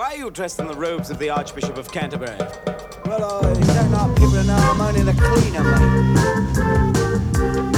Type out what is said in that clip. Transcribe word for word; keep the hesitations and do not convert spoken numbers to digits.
Why are you dressed in the robes of the Archbishop of Canterbury? Well, I don't like people to know I'm only the cleaner, mate.